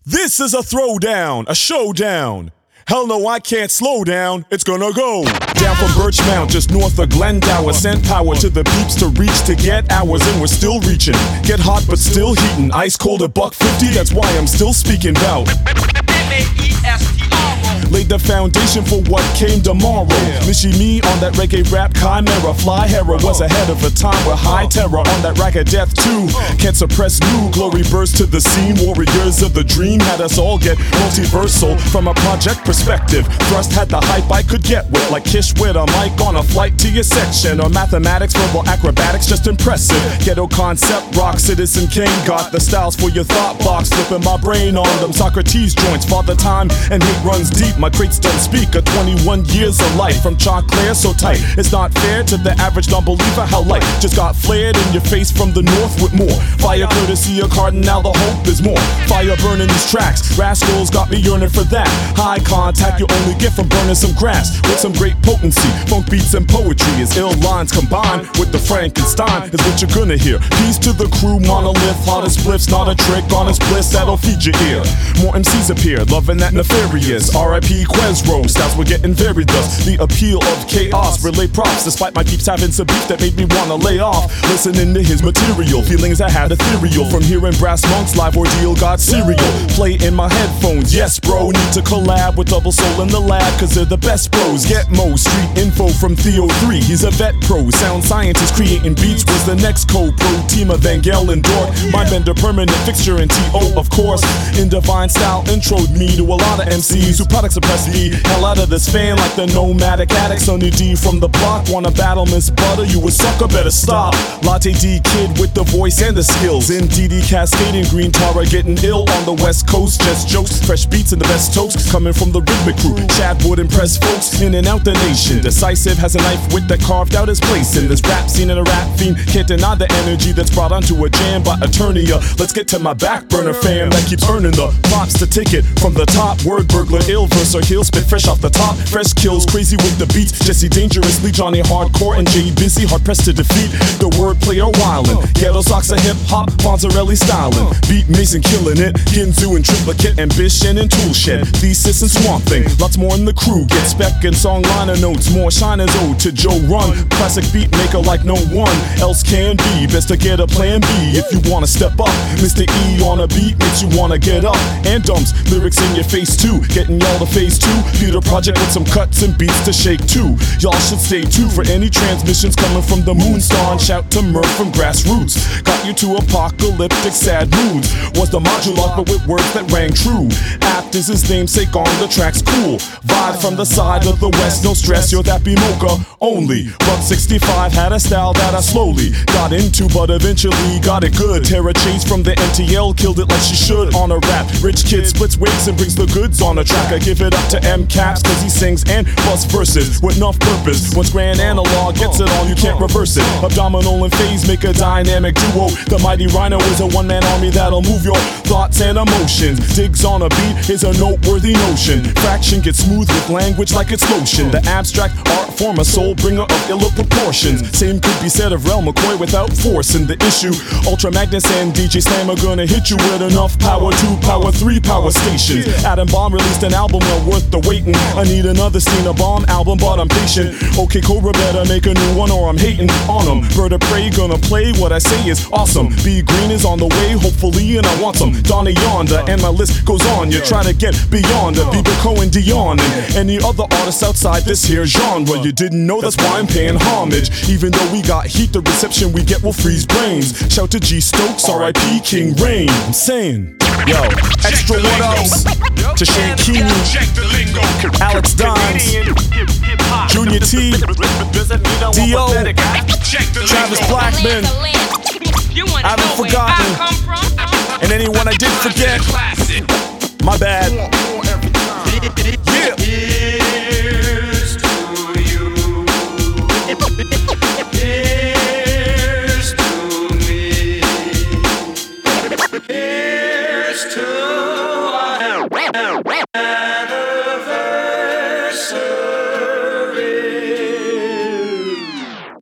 This is a throwdown, a showdown. Hell no, I can't slow down, it's gonna go. Down from Birchmount, just north of Glendower. Send power to the peeps to reach to get hours, and we're still reaching. Get hot but still heating, ice cold at $1.50, that's why I'm still speaking about. Laid the foundation for what came tomorrow. Mishi me on that reggae rap chimera. Fly Hera was ahead of a time with high terror on that rack of death too. Can't suppress new glory burst to the scene. Warriors of the dream had us all get multiversal from a project perspective. Thrust had the hype I could get with, like Kish with a mic on a flight to your section. Or mathematics, verbal acrobatics, just impressive. Ghetto concept rock, Citizen Kane got the styles for your thought box. Flipping my brain on them Socrates joints. Father time and hate runs deep. My crates don't speak of 21 years of life from Choclair so tight. It's not fair to the average non-believer how light just got flared in your face from the north with more fire courtesy of Cardinal. The hope is more fire burning these tracks. Rascals got me yearning for that high contact you only get from burning some grass with some great potency. Funk beats and poetry is ill lines combined with the Frankenstein is what you're gonna hear. Peace to the crew, monolith, hottest spliffs, not a trick, honest bliss that'll feed your ear. More MCs appear, loving that nefarious R.I.P. Quezro, styles were getting very thus. The appeal of chaos, relay props, despite my peeps having some beef that made me wanna lay off. Listening to his material, feelings I had ethereal from hearing Brass Monk's live ordeal got serial. Play in my headphones, yes bro, need to collab with Double Soul in the lab, cause they're the best pros. Get Mo, street info from Theo 3, he's a vet pro. Sound scientist creating beats was the next co-pro. Team of Van Gale and Dork, Mindbender permanent fixture and T.O. of course. In divine style introed me to a lot of MCs who product suppress me. Hell out of this fan like the nomadic addict. Sonny D from the block, wanna battle Miss Butter, you a sucker, better stop. Latte D kid with the voice and the skills. In DD cascading, Green Tara getting ill on the west coast. Just jokes, fresh beats and the best toast coming from the rhythmic crew. Chad would impress folks in and out the nation. Decisive has a knife wit that carved out his place in this rap scene, and a rap fiend can't deny the energy that's brought onto a jam by Eternia. Let's get to my back burner fam that keeps earning the props to take it from the top. Word burglar, ill verse or heel, spit fresh off the top. Fresh kills, crazy with the beats. Jesse Dangerously, Johnny Hardcore, and Jay Busy, hard pressed to defeat the wordplay or wildin'. Ghetto socks of hip hop, Fonzarelli styling. Beat Mason killing it. Ginzu and Triplicate, Ambition and Toolshed. Thesis and Swamp Thing, lots more in the crew. Get spec and song liner notes, more shine as ode to Joe Run. Classic beat maker like no one else can be. Best to get a plan B if you wanna step up. Mr. E on a beat makes you wanna get up and dumps lyrics in your face too. Getting y'all to phase 2. Peter Project with some cuts and beats to shake too. Y'all should stay tuned for any transmissions coming from the Moonstar. And shout to Murph from Grassroots. Got you to apocalyptic sad moods. Was the modular but with words that rang true. Apt is his namesake on the track's cool. Vibe from the side of the west, no stress, you're that be mocha only. Buck 65 had a style that I slowly got into, but eventually got it good. Tara Chase from the NTL killed it like she should on a rap. Rich kid splits wigs and brings the goods on a track. I give it up to M Caps cause he sings and plus verses with enough purpose. Once Grand Analog gets it all, you can't reverse it. Abdominal and phase make a dynamic duo. The mighty Rhino is a one-man army that'll move your thoughts and emotions. Digs on a beat is a noteworthy notion. Fraction gets smooth with language like it's lotion. The abstract art form a soul bringer of iller proportions. Same could be said of Rel McCoy without forcing the issue. Ultra Magnus and DJ Slam are gonna hit you with enough power. 2 power, 3 power stations. Adam Bomb released an album well worth the waiting. I need another Cena Bomb album, but I'm patient. Okay, Cobra better make a new one or I'm hating on them. Bird of Prey gonna play what I say is awesome. B Green is on the way, hopefully, and I want some. Donnie Yonder, and my list goes on. You try to get beyond it. Bieber, Cohen, Dion, and any other artists outside this here genre. You didn't know, that's why I'm paying homage. Even though we got heat, the reception we get will freeze brains. Shout to G Stokes, R.I.P. King Rain. I'm saying, yo, extra what else? To Shane Keeney, Alex Dimes, Junior T, D.O., Travis Blackman, I haven't forgotten, and anyone I did forget, my bad.